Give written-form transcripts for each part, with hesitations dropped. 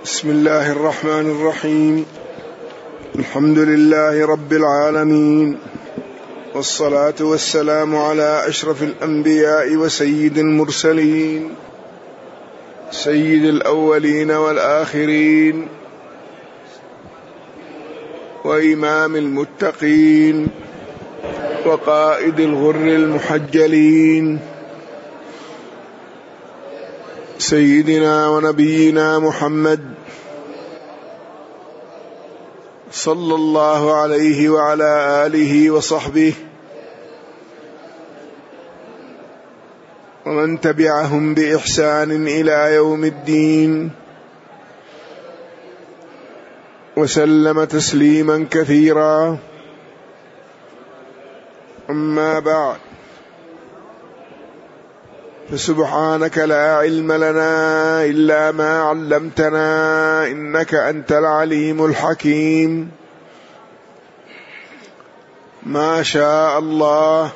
بسم الله الرحمن الرحيم. الحمد لله رب العالمين، والصلاة والسلام على أشرف الأنبياء وسيد المرسلين، سيد الأولين والآخرين، وإمام المتقين، وقائد الغر المحجلين، سيدنا ونبينا محمد صلى الله عليه وعلى آله وصحبه ومن تبعهم بإحسان إلى يوم الدين، وسلم تسليما كثيرا. أما بعد، فسبحانك لا علم لنا إلا ما علمتنا، إنك أنت العليم الحكيم. ما شاء الله،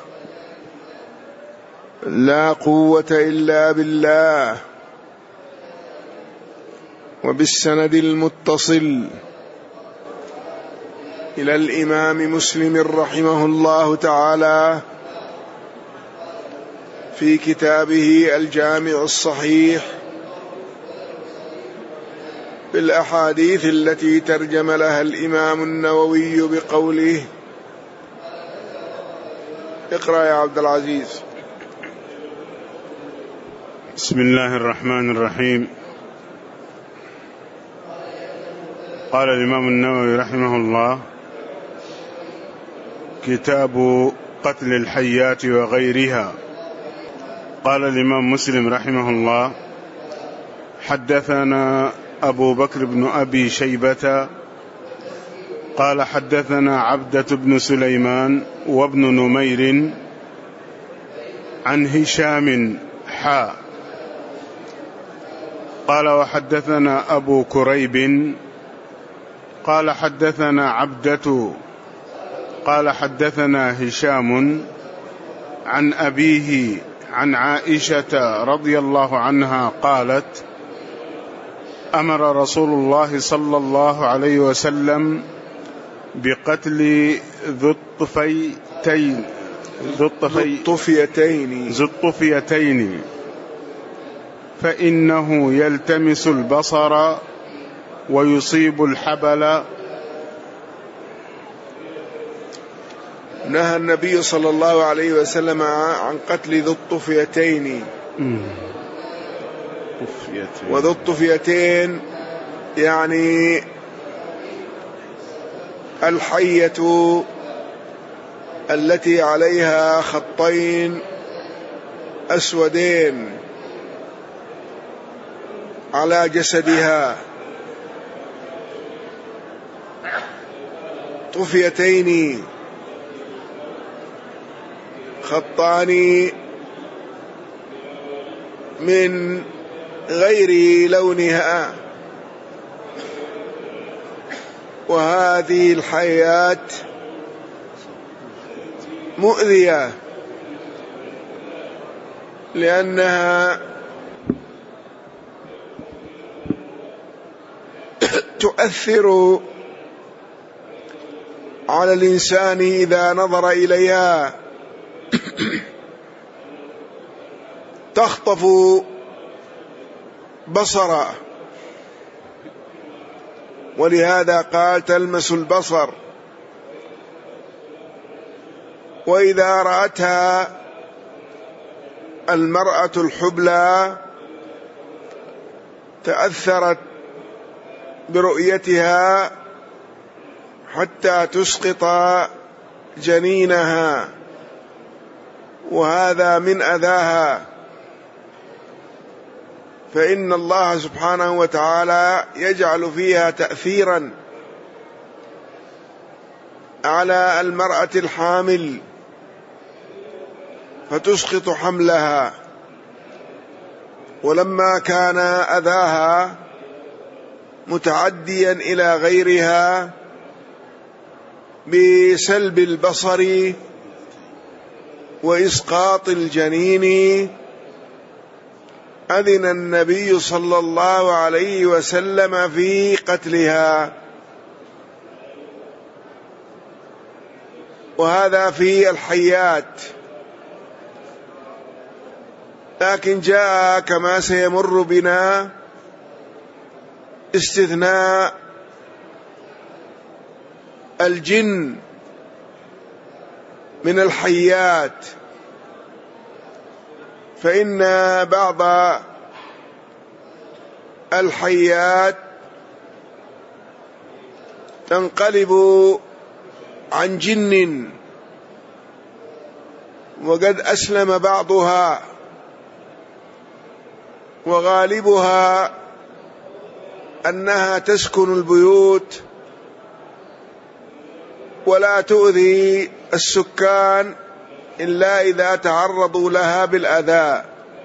لا قوة إلا بالله. وبالسند المتصل إلى الإمام مسلم رحمه الله تعالى في كتابه الجامع الصحيح بالأحاديث التي ترجم لها الإمام النووي بقوله: اقرأ يا عبد العزيز. بسم الله الرحمن الرحيم. قال الإمام النووي رحمه الله: كتاب قتل الحيات وغيرها. قال الإمام مسلم رحمه الله: حدثنا أبو بكر بن أبي شيبة قال حدثنا عبدة بن سليمان وابن نمير عن هشام قال وحدثنا أبو كريب قال حدثنا عبدة قال حدثنا هشام عن أبيه عن عائشة رضي الله عنها قالت: أمر رسول الله صلى الله عليه وسلم بقتل ذو الطفيتين فإنه يلتمس البصر ويصيب الحبل. نهى النبي صلى الله عليه وسلم عن قتل ذو الطفيتين. وذو الطفيتين يعني الحية التي عليها خطين أسودين على جسدها، طفيتين خطان من غير لونها. وهذه الحيات مؤذية لأنها تؤثر على الإنسان إذا نظر إليها، تخطف بصره، ولهذا قال تلمس البصر. وإذا رأتها المرأة الحبلى تأثرت برؤيتها حتى تسقط جنينها، وهذا من أذاها. فإن الله سبحانه وتعالى يجعل فيها تأثيرا على المرأة الحامل فتسقط حملها. ولما كان أذاها متعديا إلى غيرها بسلب البصر وإسقاط الجنين، أذن النبي صلى الله عليه وسلم في قتلها، وهذا في الحيات. لكن جاء كما سيمر بنا استثناء الجن من الحيات، فإن بعض الحيات تنقلب عن جن، وقد أسلم بعضها، وغالبها أنها تسكن البيوت ولا تؤذي السكان إلا إذا تعرضوا لها بالأذى،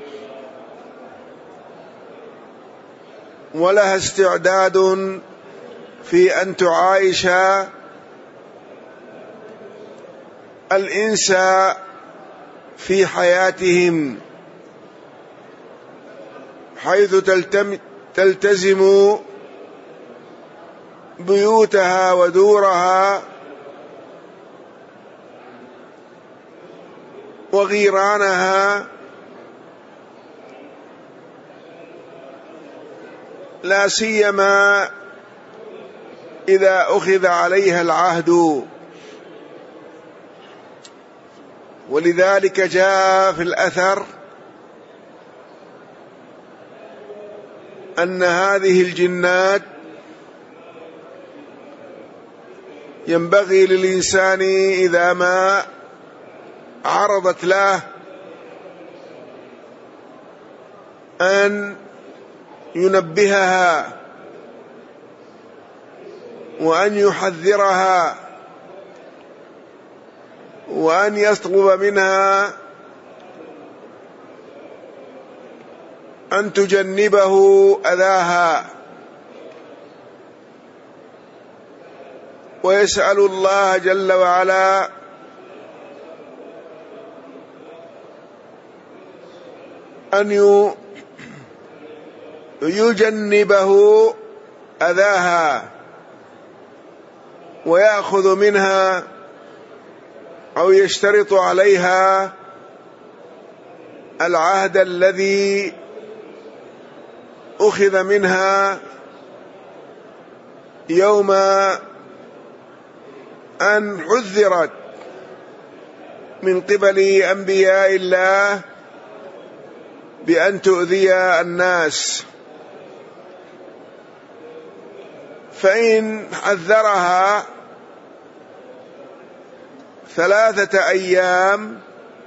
ولها استعداد في أن تعايش الإنس في حياتهم، حيث تلتزم بيوتها ودورها وغيرانها، لا سيما إذا أخذ عليها العهد. ولذلك جاء في الأثر أن هذه الجنات ينبغي للإنسان إذا ما عرضت له أن ينبهها وأن يحذرها وأن يطلب منها أن تجنبه أذاها، ويسأل الله جل وعلا أن يجنبه أذاها ويأخذ منها أو يشترط عليها العهد الذي أخذ منها يوم أن حذرت من قبل أنبياء الله بأن تؤذي الناس. فإن حذرها 3 أيام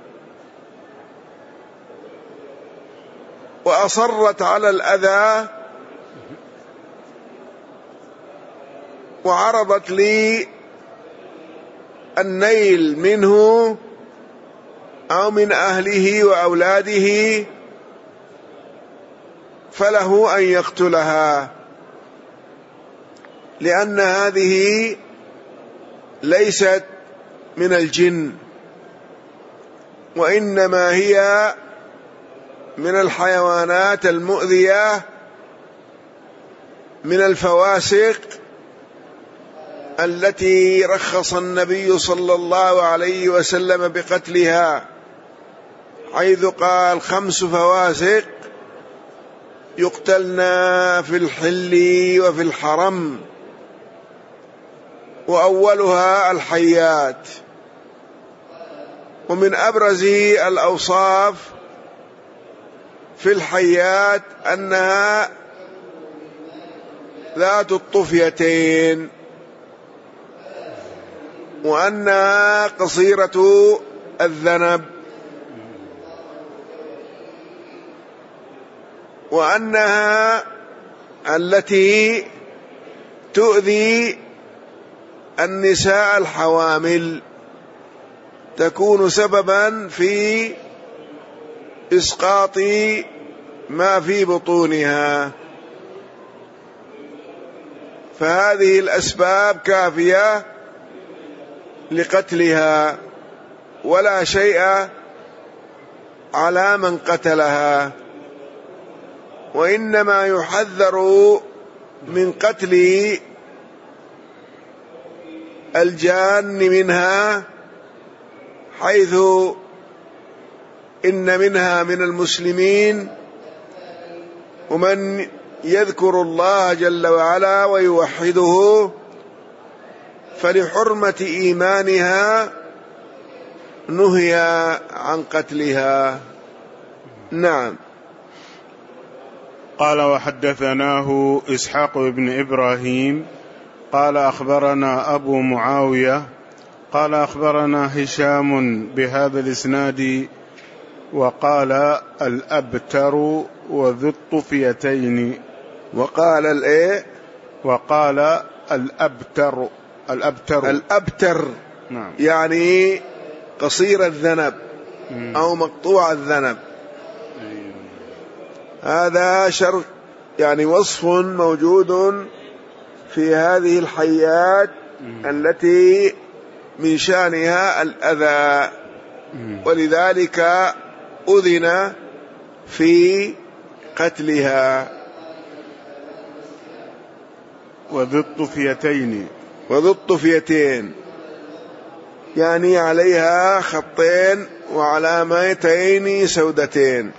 وأصرت على الأذى وعرضت لي النيل منه أو من أهله وأولاده، فله أن يقتلها، لأن هذه ليست من الجن، وإنما هي من الحيوانات المؤذية، من الفواسق التي رخص النبي صلى الله عليه وسلم بقتلها، حيث قال 5 فواسق يقتلن في الحل وفي الحرم، وأولها الحيات. ومن أبرز الأوصاف في الحيات أنها ذات الطفيتين، وأنها قصيرة الذنب، وأنها التي تؤذي النساء الحوامل، تكون سببا في إسقاط ما في بطونها. فهذه الأسباب كافية لقتلها، ولا شيء على من قتلها. وإنما يحذر من قتل الجان منها، حيث إن منها من المسلمين ومن يذكر الله جل وعلا ويوحده، فلحرمة إيمانها نهي عن قتلها. نعم. قال وحدثناه إسحاق بن إبراهيم قال أخبرنا أبو معاوية قال أخبرنا هشام بهذا الإسناد وقال الأبتر وذو الطفيتين. وقال الأبتر نعم. يعني قصير الذنب أو مقطوع الذنب. هذا شرط، يعني وصف موجود في هذه الحيات التي من شأنها الأذى، ولذلك أذن في قتلها. وذو الطفيتين يعني عليها خطين وعلامتين سودتين.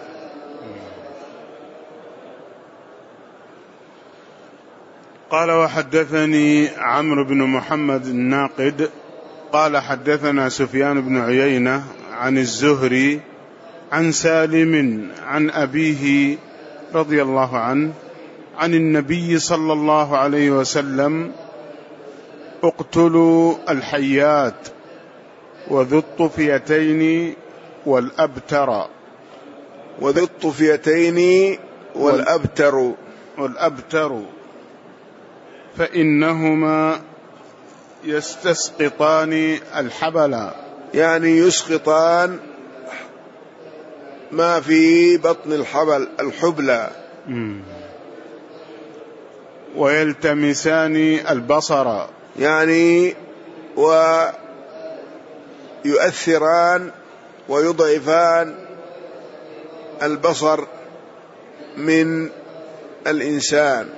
قال وحدثني عمرو بن محمد الناقد قال حدثنا سفيان بن عيينة عن الزهري عن سالم عن أبيه رضي الله عنه عن النبي صلى الله عليه وسلم: اقتلوا الحيات وذو الطفيتين والأبتر. وذو الطفيتين والأبتر فإنهما يستسقطان الحبل، يعني يسقطان ما في بطن الحبلى. ويلتمسان البصر، يعني ويؤثران ويضعفان البصر من الإنسان.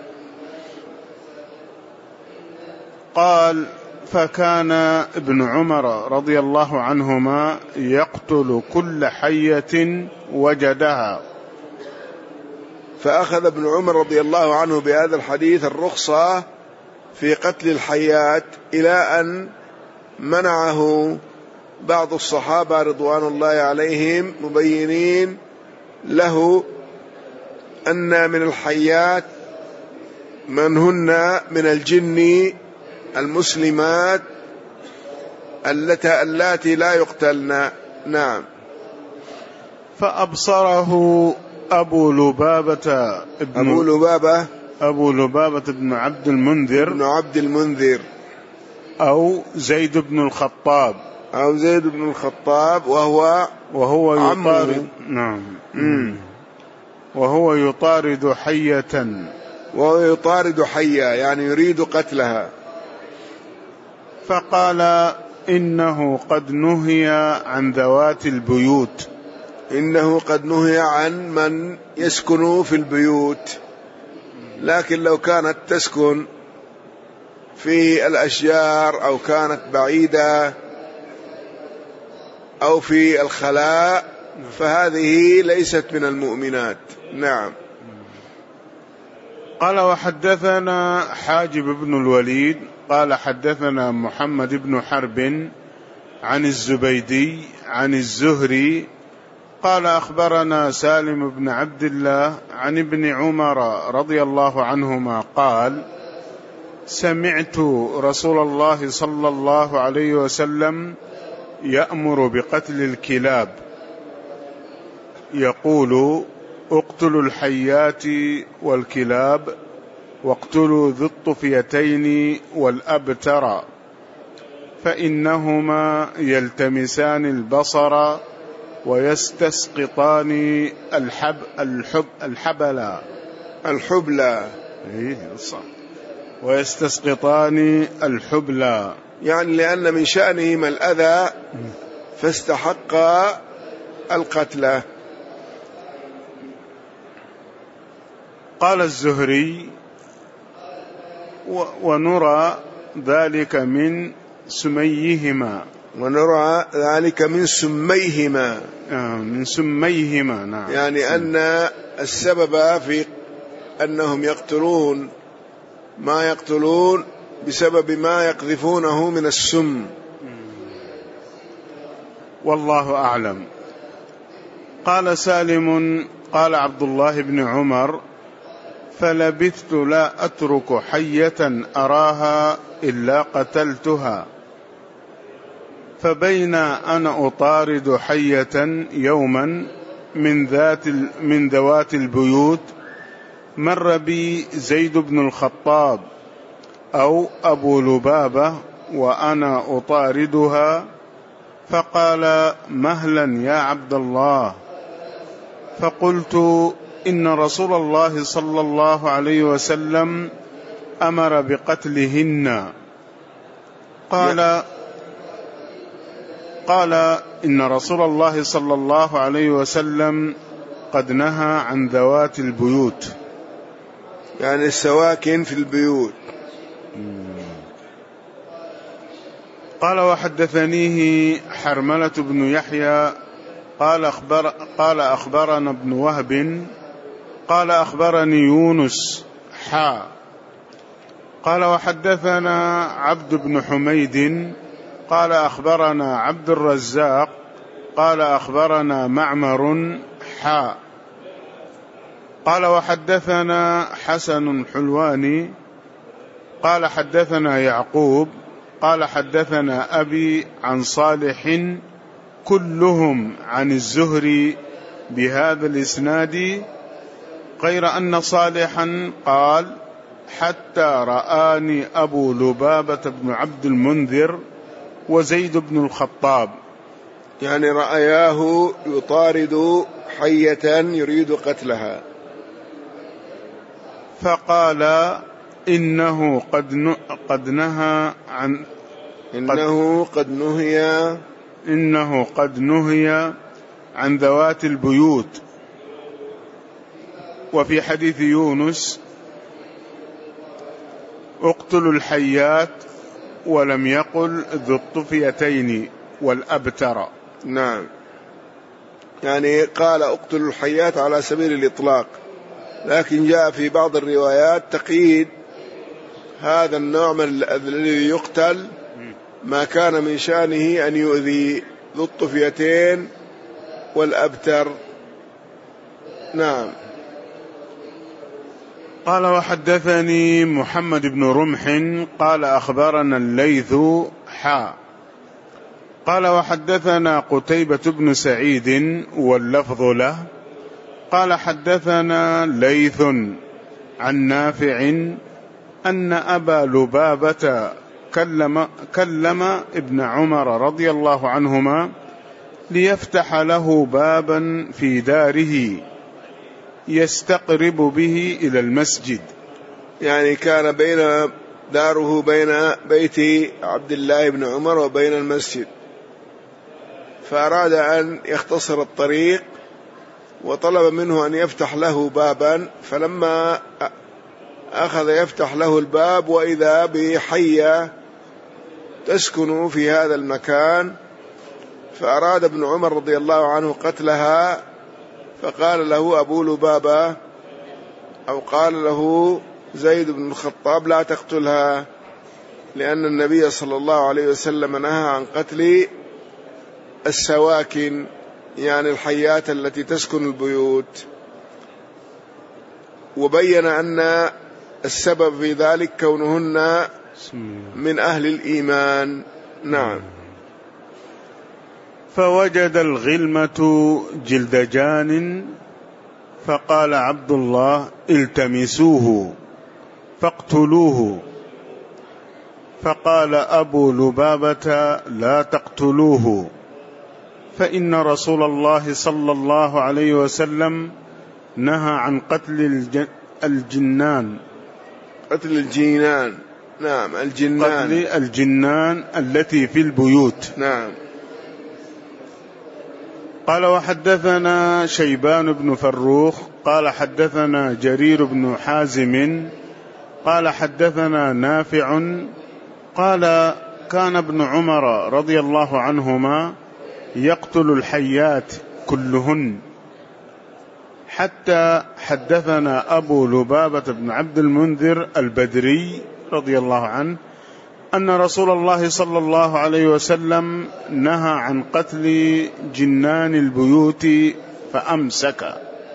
قال: فكان ابن عمر رضي الله عنهما يقتل كل حية وجدها. فأخذ ابن عمر رضي الله عنه بهذا الحديث الرخصة في قتل الحيات، إلى أن منعه بعض الصحابة رضوان الله عليهم مبينين له أن من الحيات من هن من الجن المسلمات اللاتي لا يقتلن. نعم. فأبصره أبو لبابة بن عبد المنذر أو زيد بن الخطاب وهو يطارد. نعم. وهو يطارد حية يعني يريد قتلها. فقال: إنه قد نهي عن ذوات البيوت. إنه قد نهي عن من يسكن في البيوت، لكن لو كانت تسكن في الأشجار أو كانت بعيدة أو في الخلاء فهذه ليست من المؤمنات. نعم. قال: وحدثنا حاجب بن الوليد قال حدثنا محمد بن حرب عن الزبيدي عن الزهري قال: أخبرنا سالم بن عبد الله عن ابن عمر رضي الله عنهما قال: سمعت رسول الله صلى الله عليه وسلم يأمر بقتل الكلاب، يقول: اقتلوا الحيات والكلاب، واقتلوا ذو الطفيتين والأبتر، فإنهما يلتمسان البصر ويستسقطان ويستسقطان الحبلى، يعني لأن من شأنهما الأذى فاستحق القتل. قال الزهري: ونرى ذلك من سميهما. ونرى ذلك من سميهما. من سميهما، نعم. يعني أن السبب في أنهم يقتلون ما يقتلون بسبب ما يقذفونه من السم. والله أعلم. قال سالم: قال عبد الله بن عمر: فلبثت لا أترك حية أراها إلا قتلتها، فبين أنا أطارد حية يوما من ذوات البيوت، مر بي زيد بن الخطاب أو أبو لبابة وأنا أطاردها، فقال: مهلا يا عبد الله. فقلت: إن رسول الله صلى الله عليه وسلم أمر بقتلهن. قال: إن رسول الله صلى الله عليه وسلم قد نهى عن ذوات البيوت، يعني السواكن في البيوت. قال: وحدثنيه حرملة بن يحيى قال أخبرنا ابن وهب قال أخبرني يونس قال: وحدثنا عبد بن حميد قال أخبرنا عبد الرزاق قال أخبرنا معمر قال: وحدثنا حسن الحلواني قال حدثنا يعقوب قال حدثنا أبي عن صالح، كلهم عن الزهري بهذا الإسناد، غير أن صالحا قال: حتى رآني أبو لبابة بن عبد المنذر وزيد بن الخطاب. يعني رأياه يطارد حية يريد قتلها، فقال: إنه قد نهي عن ذوات البيوت. وفي حديث يونس: اقتلوا الحيات، ولم يقل ذو الطفيتين والأبتر. نعم، يعني قال اقتلوا الحيات على سبيل الإطلاق، لكن جاء في بعض الروايات تقييد هذا النوع الذي يقتل ما كان من شأنه أن يؤذي ذو الطفيتين والأبتر. نعم. قال: وحدثني محمد بن رمح قال أخبرنا الليث قال: وحدثنا قتيبة بن سعيد واللفظ له قال: حدثنا ليث عن نافع أن أبا لبابة كلم ابن عمر رضي الله عنهما ليفتح له بابا في داره يستقرب به إلى المسجد. يعني كان بين داره بين بيت عبد الله بن عمر وبين المسجد، فأراد أن يختصر الطريق وطلب منه أن يفتح له بابا، فلما أخذ يفتح له الباب وإذا بحية تسكن في هذا المكان، فأراد ابن عمر رضي الله عنه قتلها، فقال له أبو لبابة أو قال له زيد بن الخطاب: لا تقتلها، لأن النبي صلى الله عليه وسلم نهى عن قتل السواكن، يعني الحيات التي تسكن البيوت. وبين أن السبب في ذلك كونهن من أهل الإيمان. نعم. فوجد الغلمة جلدجان، فقال عبد الله: التمسوه فاقتلوه. فقال أبو لبابة: لا تقتلوه، فإن رسول الله صلى الله عليه وسلم نهى عن قتل الجنان. قتل الجنان. نعم، الجنان. قتل الجنان التي في البيوت. نعم. قال: وحدثنا شيبان بن فروخ قال حدثنا جرير بن حازم قال حدثنا نافع قال كان ابن عمر رضي الله عنهما يقتل الحيات كلهن، حتى حدثنا أبو لبابة بن عبد المنذر البدري رضي الله عنه أن رسول الله صلى الله عليه وسلم نهى عن قتل جنان البيوت فأمسك.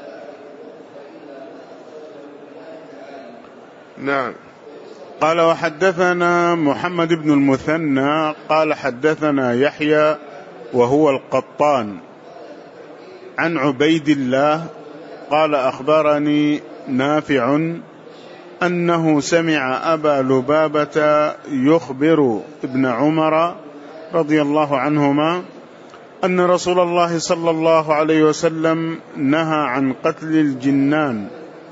نعم. قال وحدثنا محمد بن المثنى قال حدثنا يحيى وهو القطان عن عبيد الله قال أخبرني نافع أنه سمع أبا لبابة يخبر ابن عمر رضي الله عنهما أن رسول الله صلى الله عليه وسلم نهى عن قتل الجنان.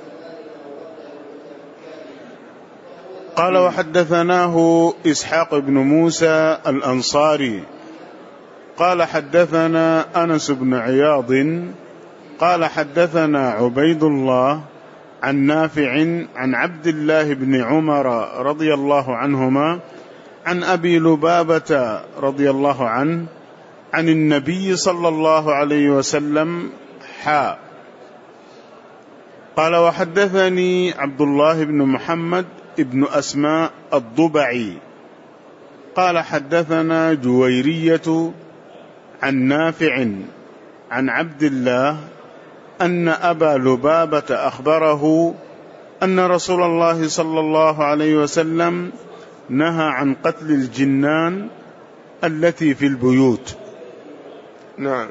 قال وحدثناه إسحاق بن موسى الأنصاري قال حدثنا أنس بن عياض قال حدثنا عبيد الله عن نافع عن عبد الله بن عمر رضي الله عنهما عن أبي لبابة رضي الله عنه عن النبي صلى الله عليه وسلم حا. قال وحدثني عبد الله بن محمد ابن أسماء الضبعي قال حدثنا جويرية عن نافع عن عبد الله أن أبا لبابة أخبره أن رسول الله صلى الله عليه وسلم نهى عن قتل الجنان التي في البيوت. نعم.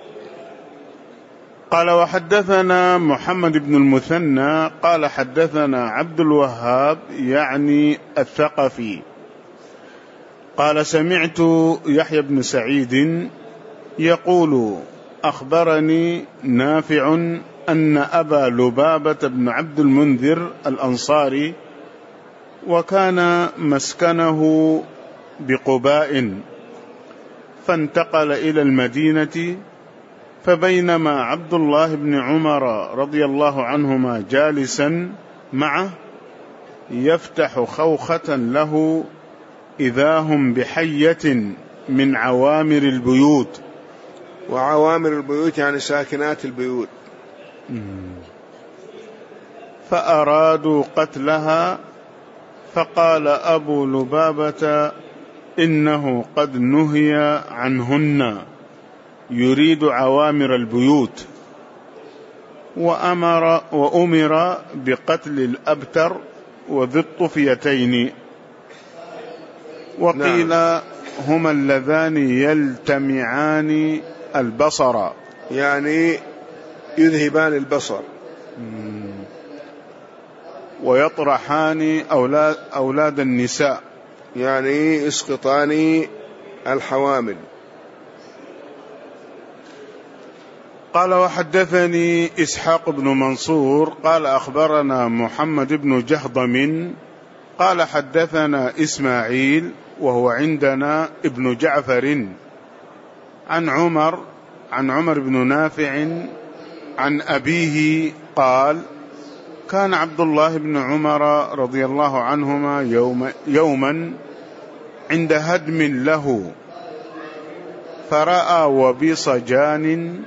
قال وحدثنا محمد بن المثنى قال حدثنا عبد الوهاب يعني الثقفي قال سمعت يحيى بن سعيد يقول أخبرني نافع أن أبا لبابة بن عبد المنذر الأنصاري وكان مسكنه بقباء فانتقل إلى المدينة، فبينما عبد الله بن عمر رضي الله عنهما جالسا معه يفتح خوخة له إذا هم بحية من عوامر البيوت. وعوامر البيوت يعني ساكنات البيوت. فأرادوا قتلها، فقال أبو لبابة إنه قد نهي عنهن، يريد عوامر البيوت، وأمر بقتل الأبتر وذي الطفيتين، وقيل هما اللذان يلتمعان البصر يعني يذهبان البصر، ويطرحان أولاد النساء يعني يسقطان الحوامل. قال وحدثني إسحاق بن منصور قال أخبرنا محمد بن جهضم قال حدثنا إسماعيل وهو عندنا ابن جعفر عن عمر بن نافع عن أبيه قال كان عبد الله بن عمر رضي الله عنهما يوما عند هدم له، فرأى وبيص جان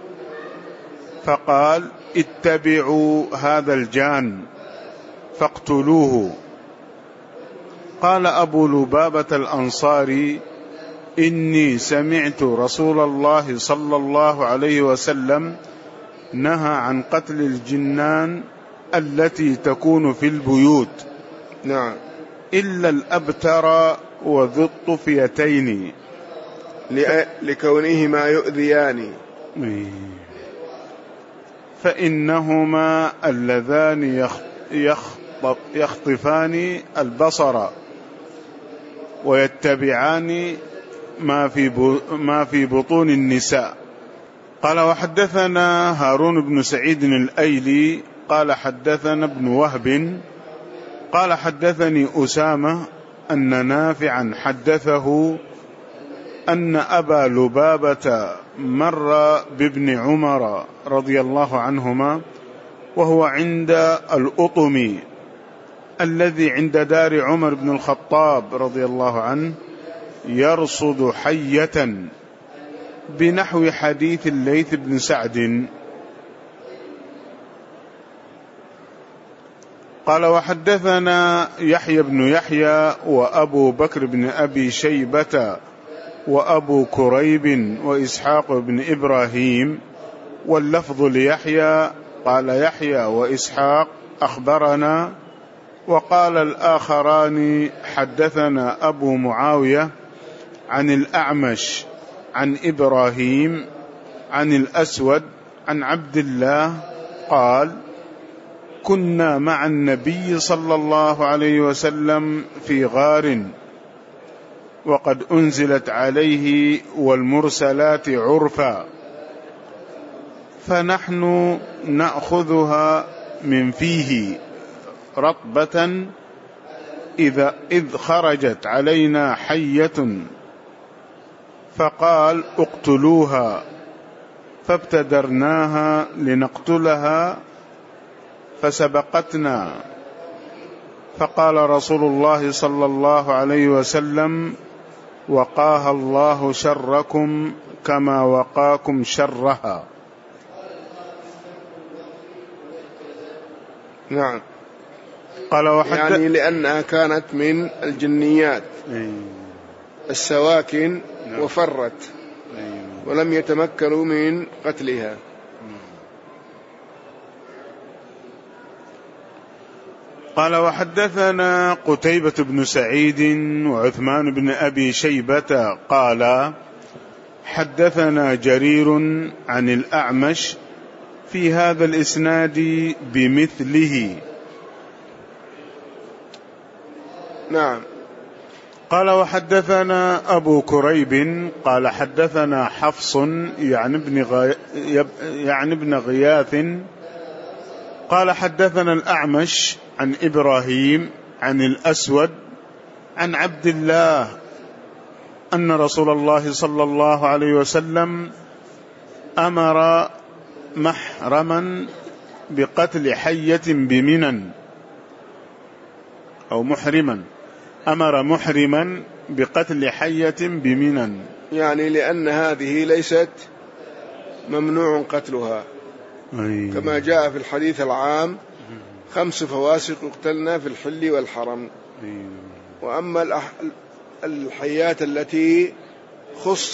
فقال اتبعوا هذا الجان فاقتلوه. قال أبو لبابة الأنصاري إني سمعت رسول الله صلى الله عليه وسلم نهى عن قتل الجنان التي تكون في البيوت، نعم، إلا الأبتر وذو الطفيتين لكونهما يؤذيان، فإنهما اللذان يخطفان البصر ويتبعان ما في بطون النساء. قال وحدثنا هارون بن سعيد الأيلي قال حدثنا ابن وهب قال حدثني أسامة أن نافعا حدثه أن أبا لبابة مر بابن عمر رضي الله عنهما وهو عند الأطم الذي عند دار عمر بن الخطاب رضي الله عنه، يرصد حية بنحو حديث الليث بن سعد. قال وحدثنا يحيى بن يحيى وأبو بكر بن أبي شيبة وأبو كريب وإسحاق بن إبراهيم، واللفظ ليحيى. قال يحيى وإسحاق أخبرنا، وقال الآخران حدثنا أبو معاوية عن الأعمش عن إبراهيم عن الأسود عن عبد الله قال كنا مع النبي صلى الله عليه وسلم في غار وقد أنزلت عليه والمرسلات عرفا، فنحن نأخذها من فيه رطبة إذ خرجت علينا حية فقال اقتلوها، فابتدرناها لنقتلها فسبقتنا، فقال رسول الله صلى الله عليه وسلم وقاها الله شركم كما وقاكم شرها. نعم. قال يعني لأنها كانت من الجنيات السواكن وفرت ولم يتمكنوا من قتلها. قال وحدثنا قتيبة بن سعيد وعثمان بن أبي شيبة قال حدثنا جرير عن الأعمش في هذا الإسناد بمثله. نعم. قال وحدثنا أبو كريب قال حدثنا حفص يعني ابن غياث قال حدثنا الأعمش عن إبراهيم عن الأسود عن عبد الله أن رسول الله صلى الله عليه وسلم أمر محرما بقتل حية بمنى، أو محرما أمر محرما بقتل حية بمنى، يعني لأن هذه ليست ممنوع قتلها كما جاء في الحديث العام 5 فواسق يقتلن في الحل والحرم. وأما الحيات التي خص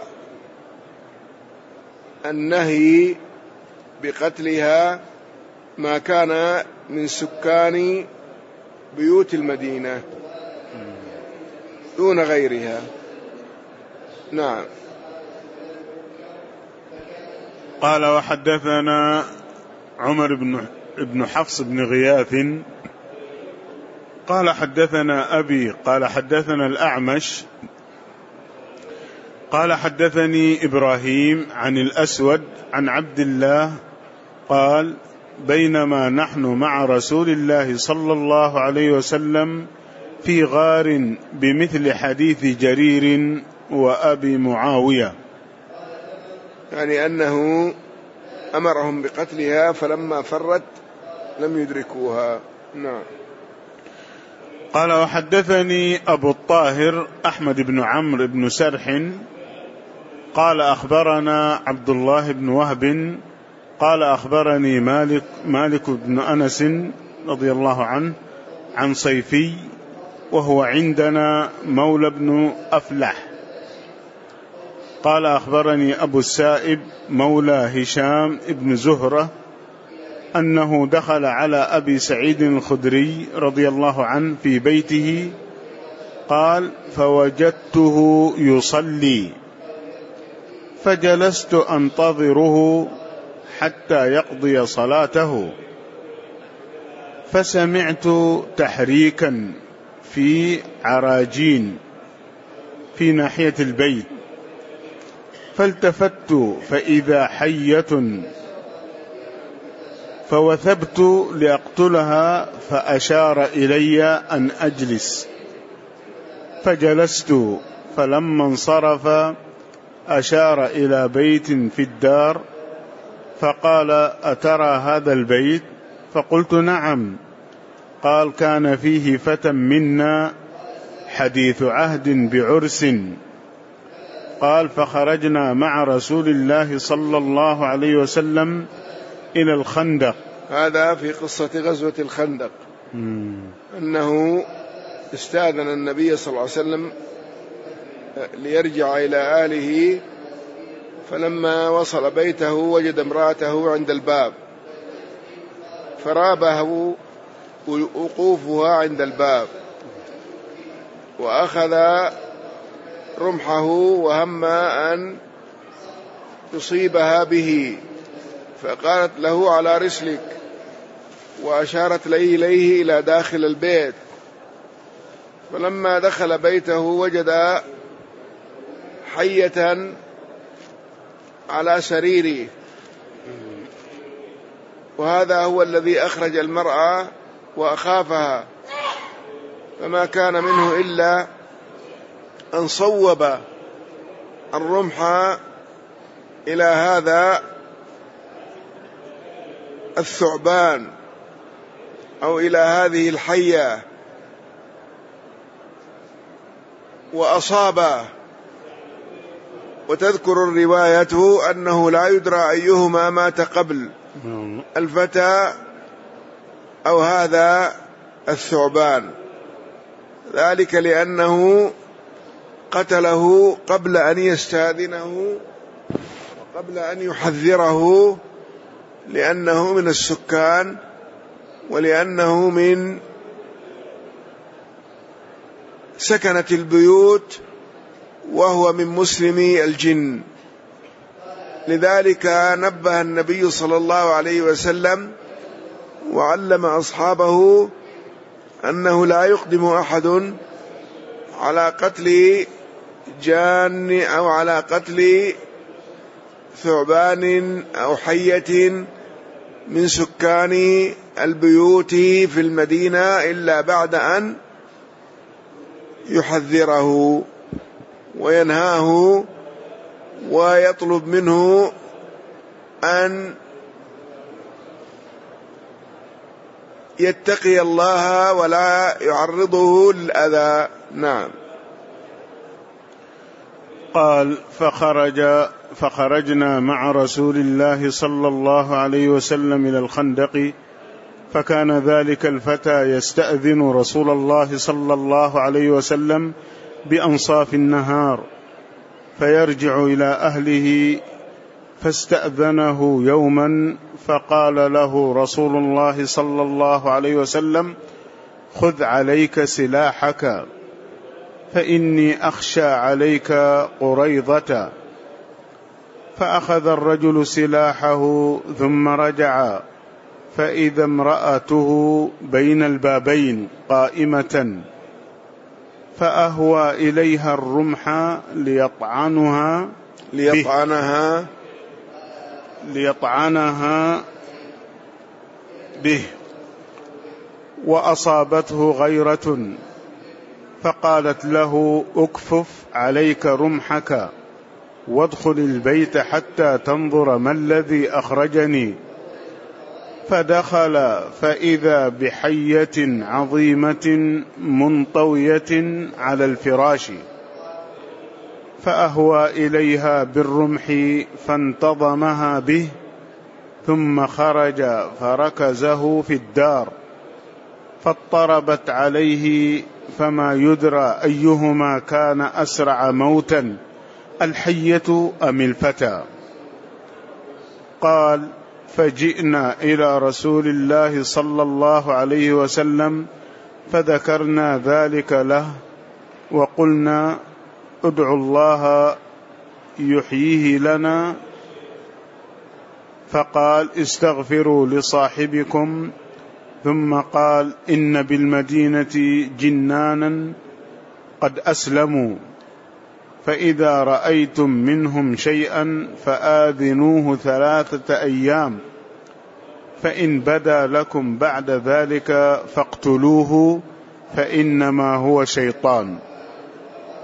النهي بقتلها ما كان من سكان بيوت المدينة دون غيرها. نعم. قال وحدثنا عمر بن حفص بن غياث قال حدثنا أبي قال حدثنا الأعمش قال حدثني إبراهيم عن الأسود عن عبد الله قال بينما نحن مع رسول الله صلى الله عليه وسلم في غار بمثل حديث جرير وأبي معاوية، يعني أنه أمرهم بقتلها فلما فرت لم يدركوها. نعم. قال وحدثني أبو الطاهر أحمد بن عمرو بن سرح قال أخبرنا عبد الله بن وهب قال أخبرني مالك بن أنس رضي الله عنه عن صيفي وهو عندنا مولى بن أفلح قال أخبرني أبو السائب مولى هشام بن زهرة أنه دخل على أبي سعيد الخدري رضي الله عنه في بيته قال فوجدته يصلي فجلست أنتظره حتى يقضي صلاته فسمعت تحريكا في عراجين في ناحية البيت فالتفت فإذا حية فوثبت لأقتلها فأشار إلي أن أجلس فجلست فلما انصرف أشار إلى بيت في الدار فقال: أترى هذا البيت؟ فقلت: نعم. قال: كان فيه فتى منا حديث عهد بعرس. قال: فخرجنا مع رسول الله صلى الله عليه وسلم إلى الخندق. هذا في قصة غزوة الخندق، أنه استأذن النبي صلى الله عليه وسلم ليرجع إلى أهله، فلما وصل بيته وجد امرأته عند الباب، فرابه وقوفها عند الباب، وأخذ رمحه وهم أن يصيبها به، فقالت له: على رسلك، وأشارت إليه إلى داخل البيت. فلما دخل بيته وجد حية على سريره، وهذا هو الذي أخرج المرأة وأخافها، فما كان منه إلا أن صوب الرمح إلى هذا الثعبان أو إلى هذه الحية وأصابه. وتذكر الرواية أنه لا يدرى أيهما مات قبل، الفتى أو هذا الثعبان، ذلك لأنه قتله قبل أن يستأذنه وقبل أن يحذره، لأنه من السكان ولأنه من سكنة البيوت وهو من مسلمي الجن. لذلك نبه النبي صلى الله عليه وسلم وعلم أصحابه أنه لا يقدم أحد على قتل جان أو على قتل ثعبان أو حية من سكان البيوت في المدينة إلا بعد أن يحذره وينهاه ويطلب منه أن يتقي الله ولا يعرضه للأذى. نعم. قال: فخرجنا مع رسول الله صلى الله عليه وسلم إلى الخندق، فكان ذلك الفتى يستأذن رسول الله صلى الله عليه وسلم بأنصاف النهار، فيرجع إلى أهله، فاستأذنه يوما، فقال له رسول الله صلى الله عليه وسلم: خذ عليك سلاحك، فإني أخشى عليك قريضة. فأخذ الرجل سلاحه ثم رجع، فإذا امرأته بين البابين قائمة، فأهوى إليها الرمح ليطعنها به، وأصابته غيرة، فقالت له: أكفف عليك رمحك وادخل البيت حتى تنظر ما الذي أخرجني. فدخل فإذا بحية عظيمة منطوية على الفراش، فأهوى إليها بالرمح فانتظمها به، ثم خرج فركزه في الدار، فاضطربت عليه، فما يدرى أيهما كان أسرع موتا، الحية أم الفتى. قال: فجئنا إلى رسول الله صلى الله عليه وسلم، فذكرنا ذلك له، وقلنا: ادعوا الله يحييه لنا. فقال: استغفروا لصاحبكم. ثم قال: إن بالمدينة جنانا قد أسلموا، فإذا رأيتم منهم شيئا فآذنوه 3 أيام، فإن بدا لكم بعد ذلك فاقتلوه، فإنما هو شيطان.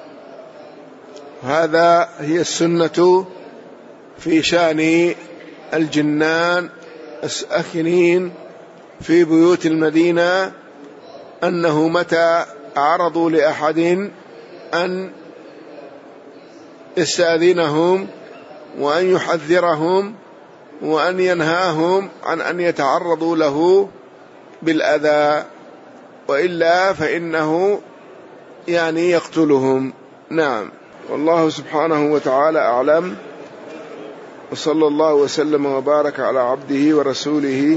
هذا هي السنة في شأن الجنان الساكنين في بيوت المدينة أنه متى عرضوا لأحد أن يستأذنهم وأن يحذرهم وأن ينهاهم عن أن يتعرضوا له بالأذى، وإلا فإنه يقتلهم. نعم، والله سبحانه وتعالى أعلم، وصلى الله وسلم وبارك على عبده ورسوله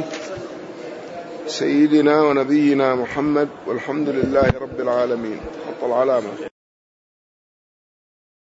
سيدنا ونبينا محمد، والحمد لله رب العالمين. حط العلامة.